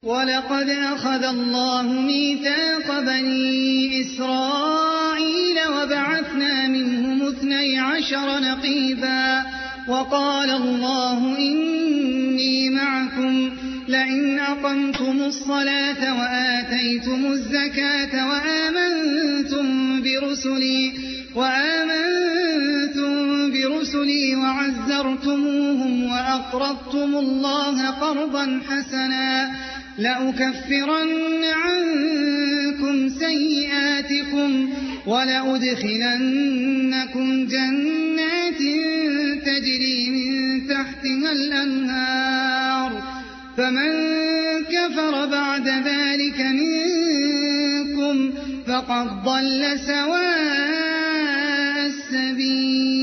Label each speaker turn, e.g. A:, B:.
A: وَلَقَدْ أَخَذَ اللَّهُ مِيثَاقَ بَنِي إِسْرَائِيلَ وَبَعَثْنَا مِنْهُمُ 12 نَقِيبًا وَقَالَ اللَّهُ إِنِّي مَعَكُمْ لَئِنْ أَقَمْتُمُ الصَّلَاةَ وَآتَيْتُمُ الزَّكَاةَ وَآمَنْتُمْ بِرُسُلِي وَعَزَّرْتُمُوهُمْ وَأَقْرَضْتُمُ اللَّهَ قَرْضًا حَسَنًا لَأُكَفِّرَنَّ عَنكُمْ سَيِّئَاتِكُمْ وَلَأُدْخِلَنَّكُمْ جَنَّاتٍ تَجْرِي مِن تَحْتِهَا الْأَنْهَارُ فَمَن كَفَرَ بَعْدَ ذَلِكَ مِنكُمْ فَقَدْ ضَلَّ سَوَاءَ السَّبِيلِ